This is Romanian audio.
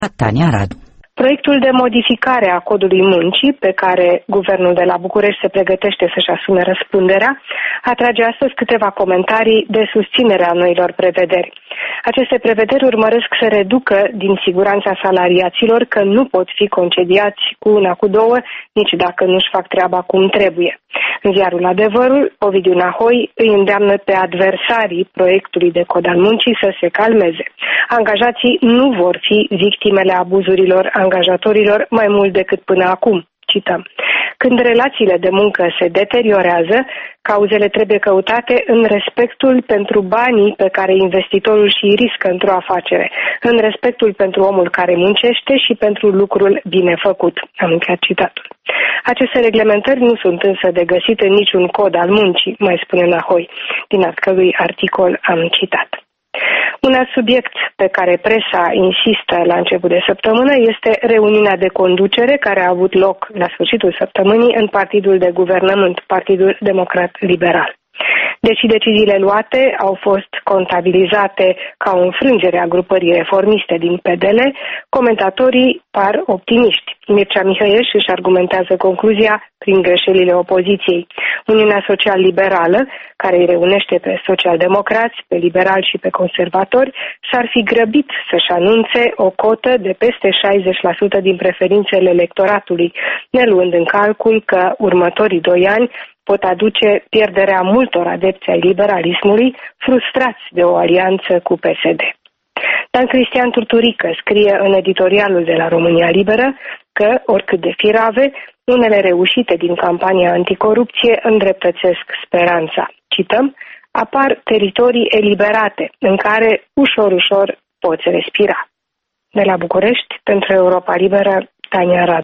Tania Radu. Proiectul de modificare a codului muncii, pe care guvernul de la București se pregătește să-și asume răspunderea, atrage astăzi câteva comentarii de susținere a noilor prevederi. Aceste prevederi urmăresc să reducă din siguranța salariaților că nu pot fi concediați cu una, cu două, nici dacă nu-și fac treaba cum trebuie. În ziarul Adevărul, Ovidiu Nahoi îi îndeamnă pe adversarii proiectului de cod al muncii să se calmeze. Angajații nu vor fi victimele abuzurilor angajatorilor mai mult decât până acum. Cităm. Când relațiile de muncă se deteriorează, cauzele trebuie căutate în respectul pentru banii pe care investitorul și riscă într-o afacere, în respectul pentru omul care muncește și pentru lucrul bine făcut. Am încheiat citatul. Aceste reglementări nu sunt însă de găsit în niciun cod al muncii, mai spune Nahoi, din al cărui articol am citat. Un alt subiect pe care presa insistă la început de săptămână este reuniunea de conducere care a avut loc la sfârșitul săptămânii în partidul de guvernământ, Partidul Democrat Liberal. Deși deciziile luate au fost contabilizate ca o înfrângere a grupării reformiste din PDL, comentatorii par optimiști. Mircea Mihăieș își argumentează concluzia prin greșelile opoziției. Uniunea Social-Liberală, care îi reunește pe socialdemocrați, pe liberali și pe conservatori, s-ar fi grăbit să-și anunțe o cotă de peste 60% din preferințele electoratului, ne luând în calcul că următorii 2 ani pot aduce pierderea multor adepți ai liberalismului, frustrați de o alianță cu PSD. Dan Cristian Turturică scrie în editorialul de la România Liberă că, oricât de firave, unele reușite din campania anticorupție îndreptățesc speranța. Cităm, apar teritorii eliberate în care ușor poți respira. De la București, pentru Europa Liberă, Tania Radu.